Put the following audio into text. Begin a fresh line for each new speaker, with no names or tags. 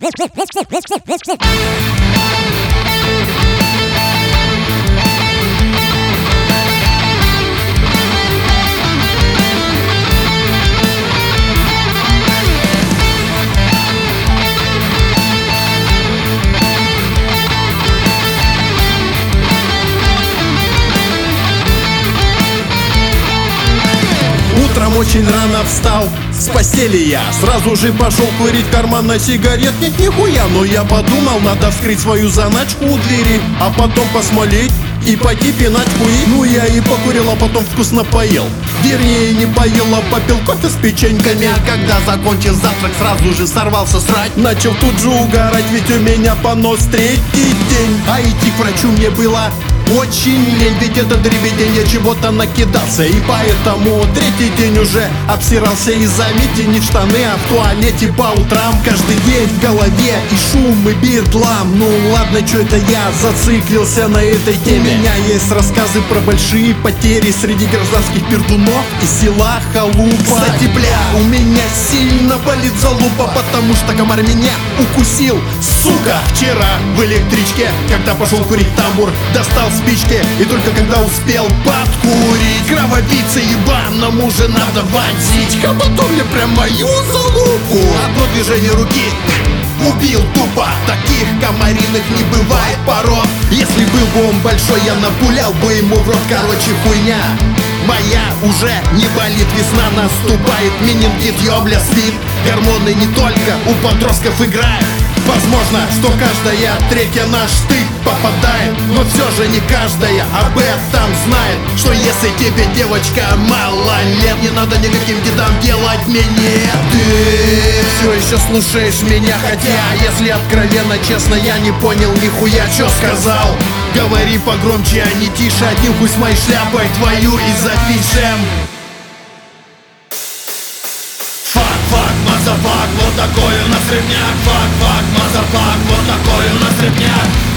Утром очень рано встал с постели я, сразу же пошел курить карманной сигарет. Нет, нихуя, но я подумал, надо вскрыть свою заначку у двери, а потом посмолить и пойти пинать куи. Ну я и покурил, а потом вкусно поел. Вернее, не поел, а попил кофе с печеньками. А когда закончил завтрак, сразу же сорвался срать. Начал тут же угорать, ведь у меня понос третий день. А идти к врачу мне было очень лень, ведь это дребедень, я чего-то накидался. И поэтому третий день уже обсирался. И заметьте, не в штаны, а в туалете по утрам. Каждый день в голове и шум, и бедлам. Ну ладно, чё это я зациклился на этой теме. У меня есть рассказы про большие потери среди гражданских пердунов и села Халупа. Кстати, бля, у меня сильно болит залупа, потому что комар меня укусил, сука. Вчера в электричке, когда пошел курить тамбур, достал спички, и только когда успел подкурить, кровопийце ебаному же надо вонзить хабатурли прям мою залупу. Одно движение руки убил тупо. Таких комариных не бывает пород. Если был бы он большой, я напулял бы ему в рот. Короче, хуйня моя уже не болит. Весна наступает, менингит, ёбля, спит. Гормоны не только у подростков играют. Возможно, что каждая третья на штык попадает, но все же не каждая об этом знает. Что если тебе, девочка, мало лет, не надо никаким дедам делать минет. Ты все еще слушаешь меня, хотя, если откровенно, честно, я не понял нихуя, что сказал. Говори погромче, а не тише, один хуй с моей шляпой твою и запишем.
Мазафак, вот такой у нас ремняк. Фак, мазафак, вот такой у нас ремняк.